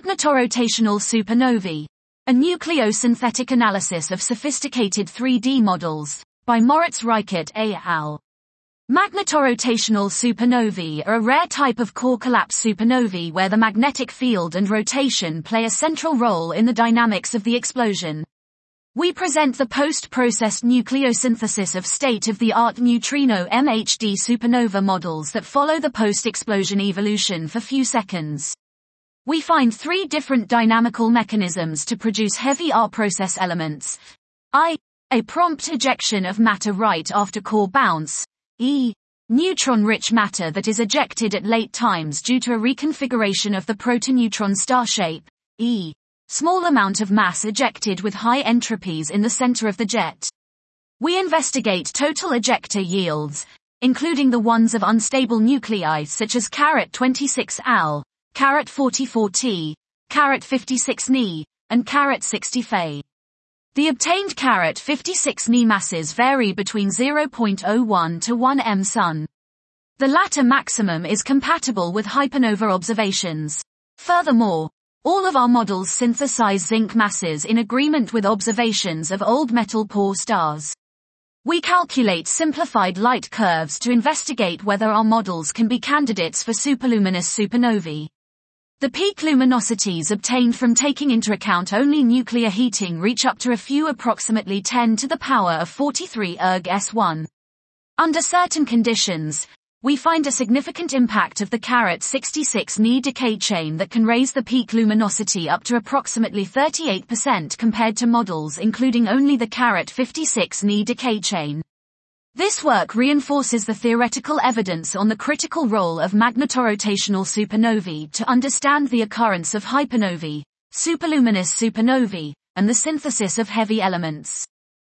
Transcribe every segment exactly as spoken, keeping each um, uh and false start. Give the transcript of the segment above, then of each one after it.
Magnetorotational supernovae. A nucleosynthetic analysis of sophisticated three D models, by Moritz Reichert et al. Magnetorotational supernovae are a rare type of core collapse supernovae where the magnetic field and rotation play a central role in the dynamics of the explosion. We present the post-processed nucleosynthesis of state-of-the-art neutrino M H D supernova models that follow the post-explosion evolution for few seconds. We find three different dynamical mechanisms to produce heavy R process elements. I. A prompt ejection of matter right after core bounce. E. Neutron-rich matter that is ejected at late times due to a reconfiguration of the protoneutron star shape. E. Small amount of mass ejected with high entropies in the center of the jet. We investigate total ejector yields, including the ones of unstable nuclei such as carat twenty-six Al, carat forty-four T, carat fifty-six Ni, and carat sixty Fe. The obtained carat fifty-six Ni masses vary between zero point zero one to one M Sun. The latter maximum is compatible with hypernova observations. Furthermore, all of our models synthesize zinc masses in agreement with observations of old metal poor stars. We calculate simplified light curves to investigate whether our models can be candidates for superluminous supernovae. The peak luminosities obtained from taking into account only nuclear heating reach up to a few approximately ten to the power of forty-three erg S one. Under certain conditions, we find a significant impact of the carat sixty-six Ni decay chain that can raise the peak luminosity up to approximately thirty-eight percent compared to models including only the carat fifty-six Ni decay chain. This work reinforces the theoretical evidence on the critical role of magnetorotational supernovae to understand the occurrence of hypernovae, superluminous supernovae, and the synthesis of heavy elements.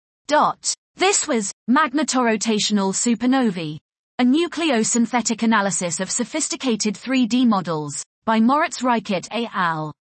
Dot. This was Magnetorotational Supernovae, a nucleosynthetic analysis of sophisticated three D models, by Moritz Reichert et al.